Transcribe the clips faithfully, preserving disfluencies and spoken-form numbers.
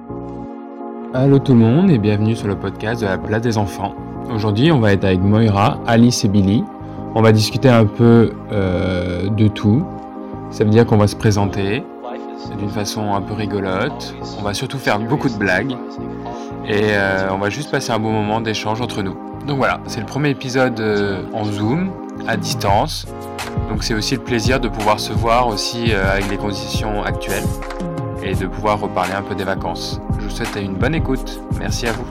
Allô tout le monde et bienvenue sur le podcast de la place des enfants. Aujourd'hui, on va être avec Moira, Alice et Billy. On va discuter un peu euh, de tout. Ça veut dire qu'on va se présenter d'une façon un peu rigolote. On va surtout faire beaucoup de blagues. Et euh, on va juste passer un bon moment d'échange entre nous. Donc voilà, c'est le premier épisode euh, en Zoom, à distance. Donc c'est aussi le plaisir de pouvoir se voir aussi euh, avec les conditions actuelles et de pouvoir reparler un peu des vacances. Je vous souhaite une bonne écoute. Merci à vous.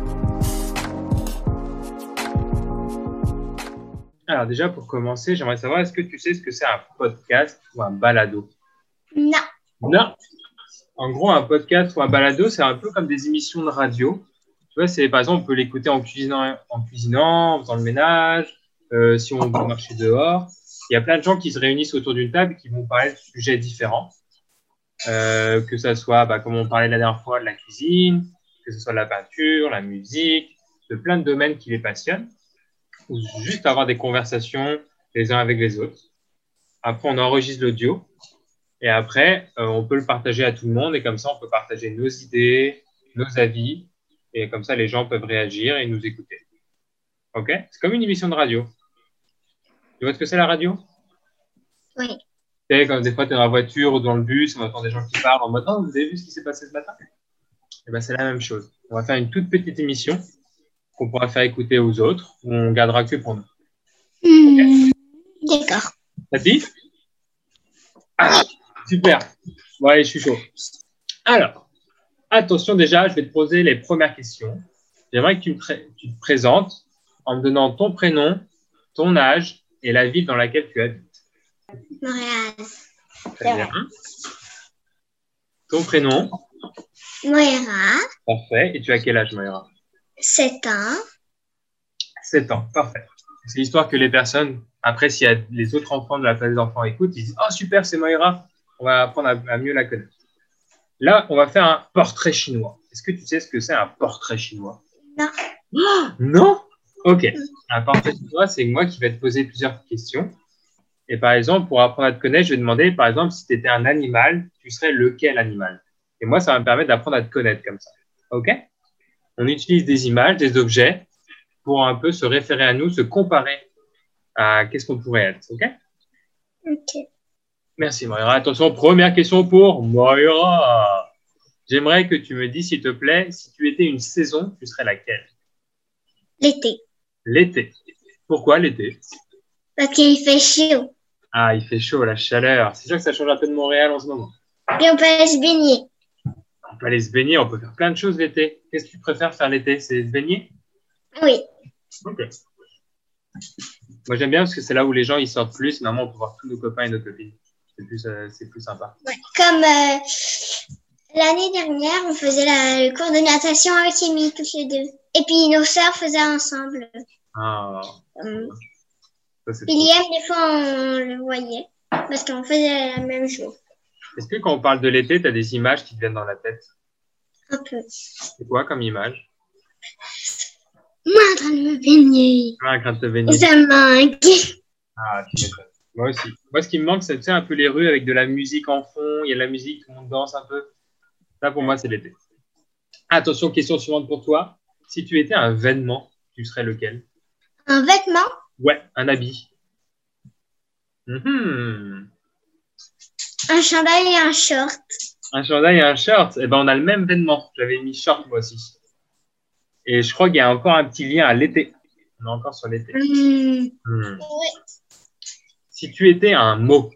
Alors déjà pour commencer, j'aimerais savoir, est-ce que tu sais ce que c'est un podcast ou un balado? Non. Non. En gros, un podcast ou un balado, c'est un peu comme des émissions de radio. Tu vois, c'est par exemple, on peut l'écouter en cuisinant, en cuisinant, en faisant le ménage, euh, si on veut marcher dehors. Il y a plein de gens qui se réunissent autour d'une table et qui vont parler de sujets différents. Euh, que ça soit, bah, comme on parlait la dernière fois, de la cuisine, que ce soit de la peinture, la musique, de plein de domaines qui les passionnent, ou juste avoir des conversations les uns avec les autres. Après, on enregistre l'audio, et après, euh, on peut le partager à tout le monde, et comme ça, on peut partager nos idées, nos avis, et comme ça, les gens peuvent réagir et nous écouter. Ok? C'est comme une émission de radio. Tu vois ce que c'est la radio? Oui. Tu sais, comme des fois, tu es dans la voiture ou dans le bus, on entend des gens qui parlent en mode « Oh, vous avez vu ce qui s'est passé ce matin ?» Et ben, c'est la même chose. On va faire une toute petite émission qu'on pourra faire écouter aux autres, ou on gardera que pour nous. Mmh, okay. D'accord. Ça te dit? Ah, super. Bon, allez, je suis chaud. Alors, attention déjà, je vais te poser les premières questions. J'aimerais que tu, pré- tu te présentes en me donnant ton prénom, ton âge et la ville dans laquelle tu habites. Montréal. Très bien. Ton prénom. Moira. Parfait. Et tu as quel âge, Moira? sept ans. sept ans. Parfait. C'est l'histoire que les personnes, après, s'il y a les autres enfants de la place des enfants écoutent, ils disent « Oh, super, c'est Moira. On va apprendre à, à mieux la connaître. » Là, on va faire un portrait chinois. Est-ce que tu sais ce que c'est un portrait chinois? Non. Oh, non? Ok. Un portrait chinois, c'est moi qui vais te poser plusieurs questions. Et par exemple, pour apprendre à te connaître, je vais te demander, par exemple, si tu étais un animal, tu serais lequel animal? Et moi, ça va me permettre d'apprendre à te connaître comme ça. Ok? On utilise des images, des objets, pour un peu se référer à nous, se comparer à qu'est-ce qu'on pourrait être. Ok? Ok. Merci, Moira. Attention, première question pour Moira. J'aimerais que tu me dises, s'il te plaît, si tu étais une saison, tu serais laquelle? L'été. L'été. Pourquoi l'été? Parce qu'il fait chaud. Ah, il fait chaud, la chaleur. C'est sûr que ça change un peu de Montréal en ce moment. Et on peut aller se baigner. On peut aller se baigner, on peut faire plein de choses l'été. Qu'est-ce que tu préfères faire l'été? C'est se baigner? Oui. Ok. Moi, j'aime bien parce que c'est là où les gens ils sortent plus. Normalement, on peut voir tous nos copains et nos copines. C'est plus, euh, c'est plus sympa. Ouais. Comme euh, l'année dernière, on faisait la, le cours de natation avec Amy, tous les deux. Et puis nos sœurs faisaient ensemble. Ah. Um, Ça, c'est William, des fois, on le voyait. Parce qu'on faisait le même jour. Est-ce que quand on parle de l'été, tu as des images qui te viennent dans la tête? Un peu. C'est quoi comme image? Moi en train de me baigner. Ah, en train de te baigner. Ça manque. Ah, tu m'étonnes. Moi aussi. Moi, ce qui me manque, c'est tu sais, un peu les rues avec de la musique en fond. Il y a de la musique, tout le monde danse un peu. Ça, pour moi, c'est l'été. Attention, question suivante pour toi. Si tu étais un vêtement, tu serais lequel? Un vêtement? Ouais, un habit. Mm-hmm. Un chandail et un short. Un chandail et un short. Eh ben, on a le même vêtement. J'avais mis short, moi aussi. Et je crois qu'il y a encore un petit lien à l'été. On est encore sur l'été. Mmh. Hmm. Ouais. Si tu étais un mot,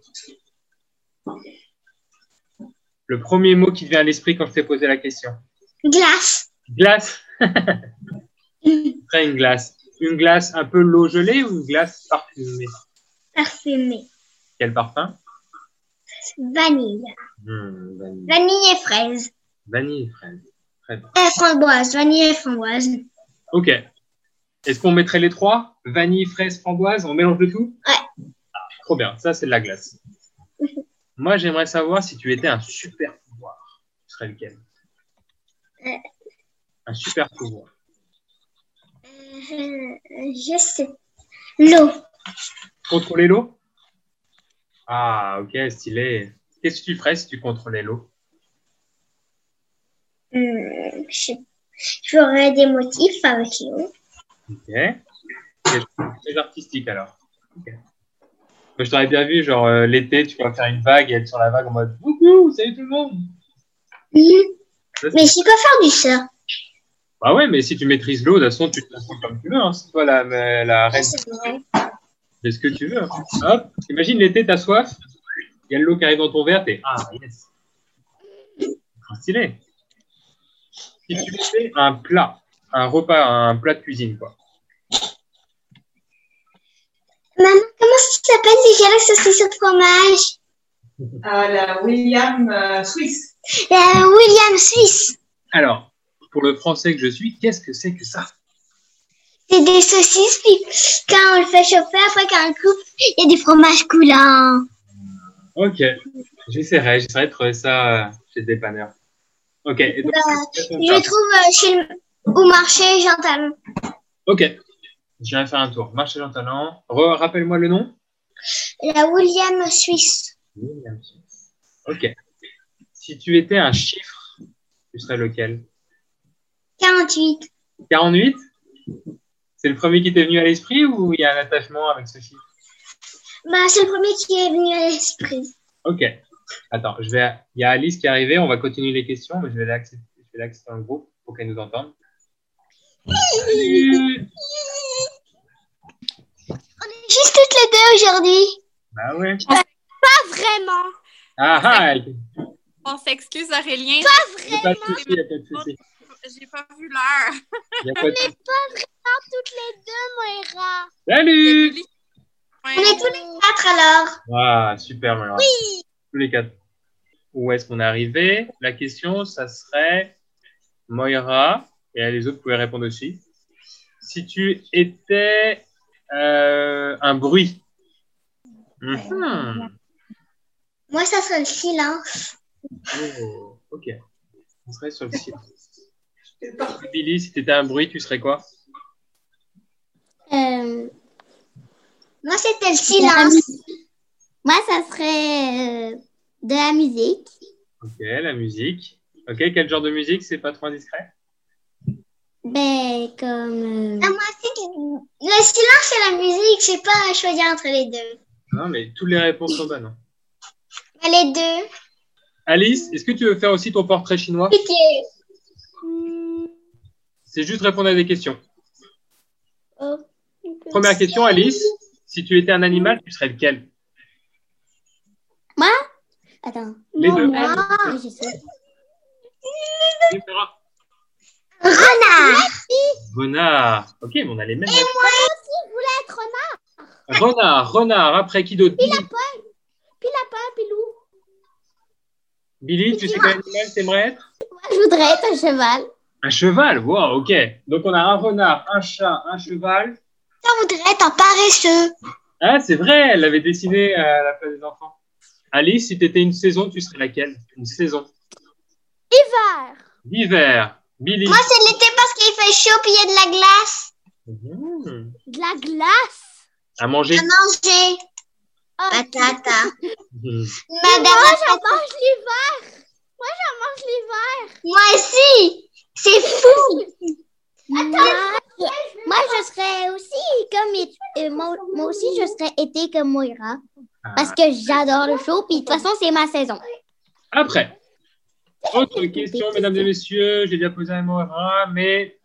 le premier mot qui te vient à l'esprit quand je t'ai posé la question? Glace. Glace. Mmh. Très une glace. Une glace un peu l'eau gelée ou une glace parfumée? Parfumée. Quel parfum? Vanille. Hmm, vanille. Vanille et fraise. Vanille et fraise. Très bien. Et framboise. Vanille et framboise. Ok. Est-ce qu'on mettrait les trois? Vanille, fraise, framboise, on mélange de tout? Ouais. Ah, trop bien, ça c'est de la glace. Moi, j'aimerais savoir si tu étais un super pouvoir. Tu serais lequel? Euh, Un super pouvoir. euh, je sais. L'eau. Contrôler l'eau? Ah, ok, stylé. Qu'est-ce que tu ferais si tu contrôlais l'eau? Hmm, je J'aurais des motifs avec l'eau. Ok. C'est très artistique alors. Ok. Moi, je t'aurais bien vu, genre euh, l'été, tu vas faire une vague et être sur la vague en mode Wouhou, salut tout le monde. Hmm. Ça, Mais je peux faire du surf. Bah ouais, mais si tu maîtrises l'eau, de toute façon, tu te transformes comme tu veux. Hein. C'est toi la, la reine. C'est vrai. Fais ce que tu veux. Hop. Imagine l'été, t'as soif. Il y a de l'eau qui arrive dans ton verre. T'es ah yes. C'est stylé. Si tu fais un plat, un repas, un plat de cuisine, quoi. Maman, comment ça s'appelle déjà la saucisse au fromage? Ah, la William euh, Swiss. La William Suisse. Alors, pour le français que je suis, qu'est-ce que c'est que ça? C'est des saucisses, puis quand on le fait chauffer, après quand on le coupe, il y a du fromage coulant. Ok, j'essaierai, j'essaierai de trouver ça euh, chez le dépanneur. Ok, et donc, Bah, c'est ton je plat. trouve euh, chez le, au marché Jean Talon. Ok, j'irai faire un tour. Marché Jean Talon. Re- Rappelle-moi le nom. La William Suisse. William Smith. Ok. Si tu étais un chiffre, tu serais lequel? quarante-huit. quarante-huit? C'est le premier qui t'est venu à l'esprit ou il y a un attachement avec ce chiffre? Bah, c'est le premier qui est venu à l'esprit. Ok. Attends, je vais. Il y a Alice qui est arrivée. On va continuer les questions, mais je vais l'accepter. Je vais l'accepter en groupe pour qu'elle nous entende. Salut. On est juste toutes les deux aujourd'hui. Bah ouais. Pas vraiment. Ah ah. On s'excuse, Aurélien. Pas Il n'y a pas de souci, il n'y a pas de souci. J'ai pas vu l'heure. Il y a pas de souci. Toutes les deux, Moira. Salut. On est tous les quatre alors. Ah, super, Moira. Oui. Tous les quatre. Où est-ce qu'on est arrivé? La question, ça serait Moira, et les autres pouvaient répondre aussi. Si tu étais euh, un bruit. Mhm. Moi, ça serait le silence. Oh, ok. On serait sur le silence. Billy, si tu étais un bruit, tu serais quoi? Euh, Moi, c'était le silence. Moi, ça serait euh, de la musique. Ok, la musique. Ok, quel genre de musique? C'est pas trop indiscret? Ben, comme. Ah, moi, c'est le silence et la musique. Je sais pas choisir entre les deux. Non, mais toutes les réponses sont bonnes. Bah, les deux. Alice, est-ce que tu veux faire aussi ton portrait chinois? Ok. C'est juste répondre à des questions. Oh. Première question, Alice. Si tu étais un animal, tu serais lequel? Moi? Attends. Les deux. Ah, je sais. Renard. Renard. Ok, mais on a les mêmes. Moi aussi, je voulais être renard. Renard, renard. Après, qui d'autre? Puis lapin. Puis lapin, puis loup. Billy, tu sais quel animal t'aimerais être? Moi, je voudrais être un cheval. Un cheval. Wow, ok. Donc, on a un renard, un chat, un cheval. Ça voudrait être un paresseux. Ah, c'est vrai, elle l'avait dessiné à la place des enfants. Alice, si tu étais une saison, tu serais laquelle? Une saison. Hiver. L'hiver. Billy. Moi, c'est l'été parce qu'il fait chaud puis il y a de la glace. Mmh. De la glace. À manger. À manger. Oh. Patata. Mmh. Moi, Madame. j'en mange l'hiver. Moi, j'en mange l'hiver. Moi aussi. C'est fou. Moi, je, moi, je serais aussi comme euh, moi, moi aussi, je serais été comme Moira. Parce que j'adore le show. Puis de toute façon, c'est ma saison. Après, autre question, mesdames et messieurs. J'ai déjà posé un mot erreur, mais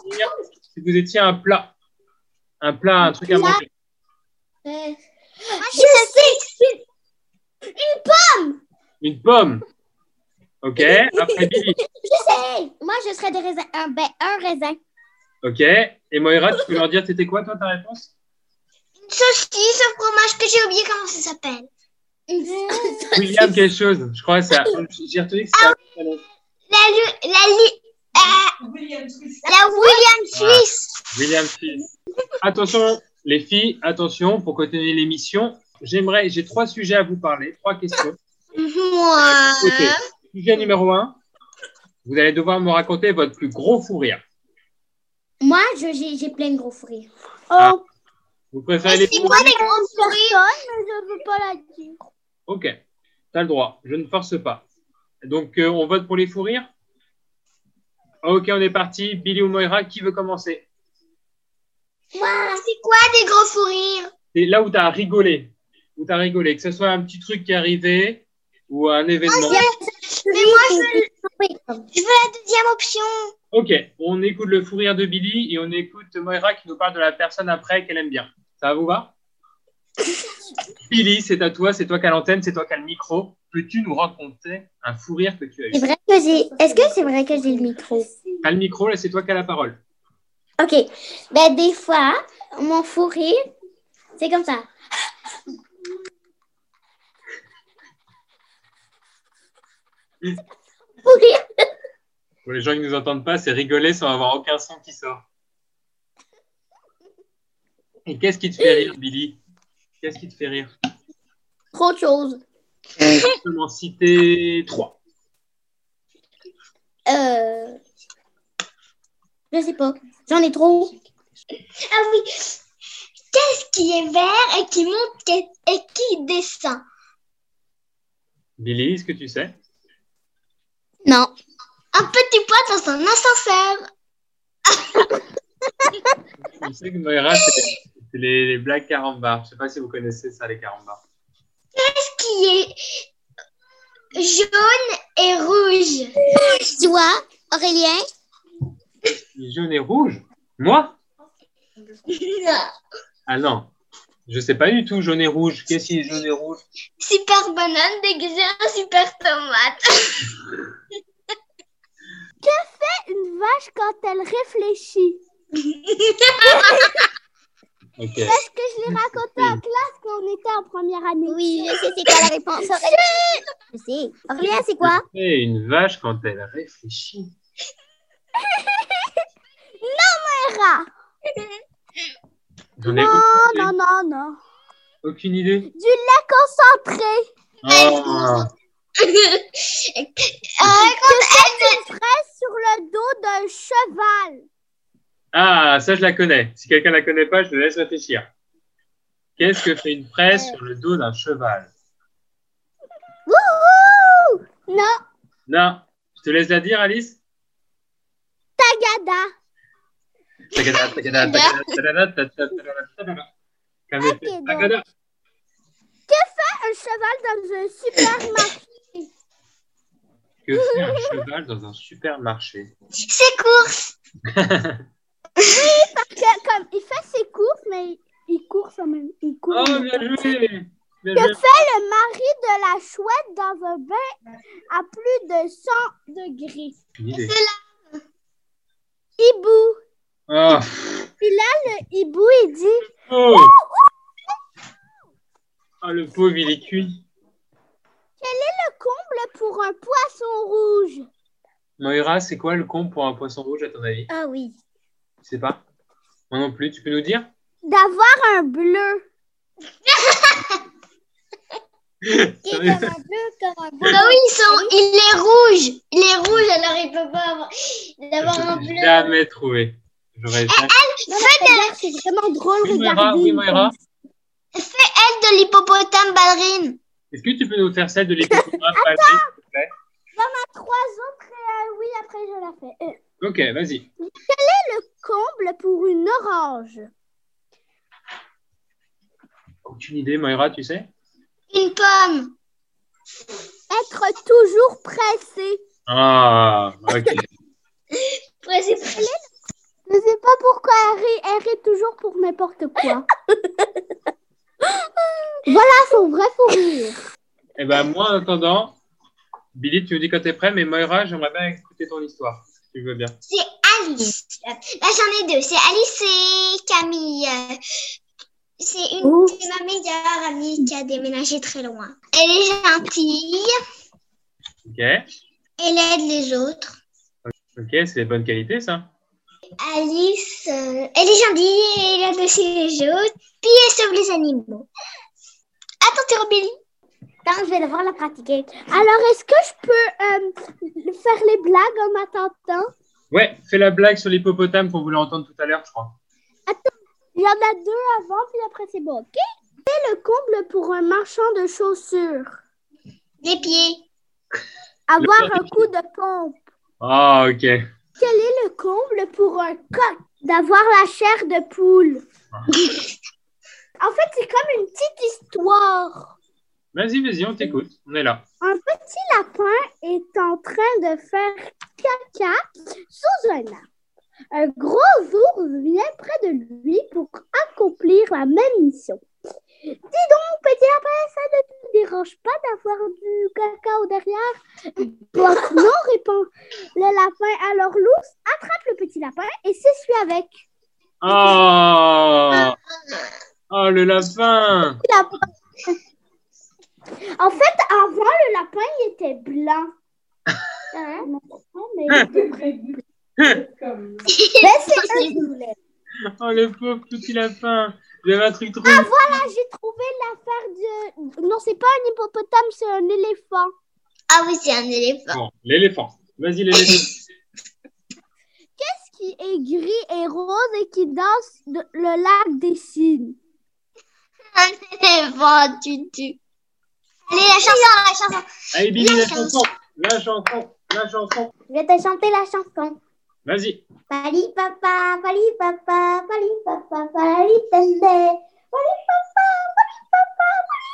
si vous étiez un plat, un plat, un truc à manger. Euh, je sais. Une pomme. Une pomme. Ok. Après, Billy. Je sais. Moi, je serais des raisins. Un, ben, un raisin. Ok. Et Moira, tu peux leur dire, c'était quoi, toi, ta réponse? Une saucisse au fromage que j'ai oublié comment ça s'appelle. William, quelque chose. Je crois que c'est. J'ai retenu que c'était. La, lu- la, lu- euh, William Swiss. la William Suisse. William Fils. Attention, les filles, attention, pour continuer l'émission, j'aimerais, j'ai trois sujets à vous parler, trois questions. Moi. Ok. Sujet numéro un, vous allez devoir me raconter votre plus gros fou rire. Moi, je- j'ai j'ai plein de gros fous rires. Ah. Vous préférez les C'est fous quoi rires? les gros sourires? mais je veux pas la dire. Ok, t'as le droit, je ne force pas. Donc, euh, on vote pour les fous rires? Ok, on est parti. Billy ou Moira, qui veut commencer? Moi, c'est quoi des gros fous rires? C'est là où tu as rigolé. Où tu as rigolé. Que ce soit un petit truc qui est arrivé ou un événement. Mais moi, je veux, je veux la deuxième option. Ok, on écoute le fou rire de Billy et on écoute Moira qui nous parle de la personne après qu'elle aime bien. Ça vous va? Billy, c'est à toi, c'est toi qui as l'antenne, c'est toi qui as le micro. Peux-tu nous raconter un fou rire que tu as eu? C'est vrai que j'ai. Est-ce que c'est vrai que j'ai le micro? T'as le micro, là, c'est toi qui as la parole. OK. Ben, des fois, mon fou rire, c'est comme ça. Fou rire. Pour les gens qui ne nous entendent pas, c'est rigoler sans avoir aucun son qui sort. Et qu'est-ce qui te fait rire, Billy? Qu'est-ce qui te fait rire? Trop de choses. On peut m'en citer trois. Euh... Je sais pas. J'en ai trop. Ah oui. Qu'est-ce qui est vert et qui monte et qui descend? Billy, est-ce que tu sais? Non. Un petit poids dans un ascenseur. Je sais que Moira, c'est c'est les, les blagues carambars. Je ne sais pas si vous connaissez ça, les carambars. Qu'est-ce qui est jaune et rouge? Toi, Aurélien? Jaune et rouge? Moi? Non. Ah non. Je ne sais pas du tout, jaune et rouge. Qu'est-ce qui est jaune et rouge? Super banane déguisée en super tomate. Une vache quand elle réfléchit. Ok. Est-ce que je l'ai raconté en classe quand on était en première année? Oui, je sais c'est quoi la réponse. Aurélien. Je sais. Aurélien, c'est quoi? C'est une vache quand elle réfléchit. Moira. J'en ai Non, aucune, non, non, non. aucune idée. Du lait concentré. Oh. Euh, Que fait une fraise sur le dos d'un cheval? Ah, ça, je la connais. Si quelqu'un ne la connaît pas, je le laisse réfléchir. Qu'est-ce que fait une fraise sur le dos d'un cheval? Wouhou! Non, Non. Je te laisse la dire, Alice. tagada. Tagada, tagada, tagada, tagada, tagada, tagada. Qu'en effet, Ok, donc. tagada. Un cheval dans un supermarché. Que fait un cheval dans un supermarché? ses courses. Que- comme, il fait ses courses, mais il court en même il court en Oh, même bien temps. joué! Bien Que joué. fait le mari de la chouette dans un bain à plus de cent degrés? Une idée. Hibou. Oh. Puis là, le hibou, il dit Oh. Oh, le pauvre, il est cuit. le comble pour un poisson rouge. Moira, c'est quoi le comble pour un poisson rouge, à ton avis? Ah oui. Tu sais pas? Moi non plus, tu peux nous dire? D'avoir un bleu. Qui est comme un bleu, comme un bleu. Bah oui, ils sont, il est rouge. Il est rouge, alors il peut pas avoir, d'avoir un Je bleu. n'ai jamais trouvé. J'aurais jamais... Non, mais regarde, c'est vraiment drôle, Oui, Moira, regardez. oui, Moira. Fais elle de l'hippopotame ballerine. Est-ce que tu peux nous faire celle de l'hippopotame, s'il te plaît? J'en ai trois autres et euh, oui, après je la fais. Euh, Ok, vas-y. le comble pour une orange. Aucune idée, Moira, tu sais? Une pomme. Être toujours pressé. Ah, ok. Ouais, c'est prêt. Je sais pas pourquoi elle rit, elle rit toujours pour n'importe quoi. Voilà son vrai fou rire. Eh ben, moi, en attendant, Billy, tu nous dis quand t'es prêt, mais Moira, j'aimerais bien écouter ton histoire, si tu veux bien. C'est Alice. Là, j'en ai deux. C'est Alice et Camille. Euh, C'est une Oh. c'est ma meilleure amie qui a déménagé très loin. Elle est gentille. Ok. Elle aide les autres. Ok, c'est de bonne qualité, ça. Alice, euh, elle est gentille, elle aide aussi les autres. Puis elle sauve les animaux. Attends, t'es Billy. Attends, je vais devoir la pratiquer. Alors, est-ce que je peux euh, faire les blagues en m'attendant? Ouais, fais la blague sur l'hippopotame qu'on voulait entendre tout à l'heure, je crois. Il y en a deux avant, puis après c'est bon, ok? C'est le comble pour un marchand de chaussures. Les pieds. Avoir Le- un coup de pompe. Ah, ok. Quel est le comble pour un coq d'avoir la chair de poule? En fait, c'est comme une petite histoire. Vas-y, vas-y, on t'écoute. On est là. Un petit lapin est en train de faire caca sous un arbre. Un gros ours vient près de lui pour accomplir la même mission. Dis donc, petit lapin, ça ne te dérange pas d'avoir du cacao derrière? Bah, non, répond le lapin. Alors l'ours attrape le petit lapin et s'essuie avec. Oh, oh le lapin. En fait, avant, le lapin, il était blanc. Hein? Non, mais il était blanc. Mais c'est un poulet. Oh le pauvre petit lapin. J'avais un truc trop... Ah voilà, j'ai trouvé l'affaire de... Non, c'est pas un hippopotame, c'est un éléphant. Ah oui, c'est un éléphant. Bon, l'éléphant. Vas-y, l'éléphant. Qu'est-ce qui est gris et rose et qui danse de- le lac des cygnes? Un éléphant, tu tues. Allez, la chanson, la chanson. Allez, Billy, la chanson. La chanson. La chanson. Je vais te chanter la chanson. Vas-y. Pali papa, pali papa, pali papa, pali tende. Pali papa, pali papa,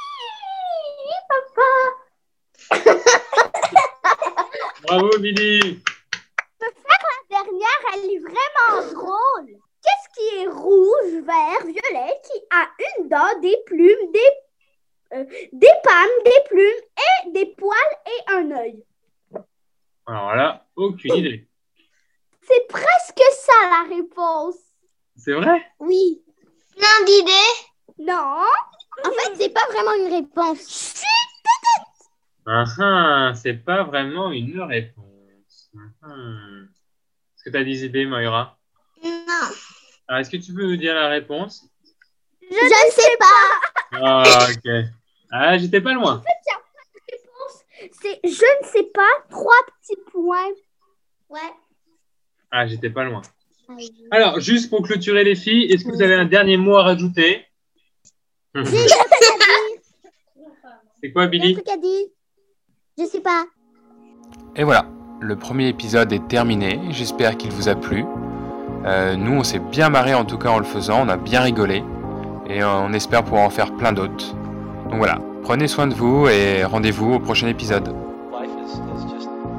pali papa. Bravo, Billy. La dernière, elle est vraiment drôle. Qu'est-ce qui est rouge, vert, violet, qui a une dent, des plumes, des, euh, des pannes, des plumes et des poils et un œil? Alors là, aucune idée. C'est presque ça la réponse. C'est vrai? Oui. Plein d'idées. Non. En fait, c'est pas vraiment une réponse. Ah ah, c'est pas vraiment une réponse. Ah, ah. Est-ce que tu as des idées, Moira? Non. Alors, est-ce que tu peux nous dire la réponse? Je ne sais pas. Ah, ok. Ah, j'étais pas loin. C'est je ne sais pas, trois petits points. Ouais. Ah, j'étais pas loin. Ah oui. Alors, juste pour clôturer les filles, est-ce que vous avez un dernier mot à rajouter? J'ai un truc à dire. C'est quoi, J'ai un Billy? truc à dire. Je sais pas. Et voilà, le premier épisode est terminé. J'espère qu'il vous a plu. Euh, nous, on s'est bien marré en tout cas en le faisant. On a bien rigolé. Et on espère pouvoir en faire plein d'autres. Donc voilà, prenez soin de vous et rendez-vous au prochain épisode. Life is, is just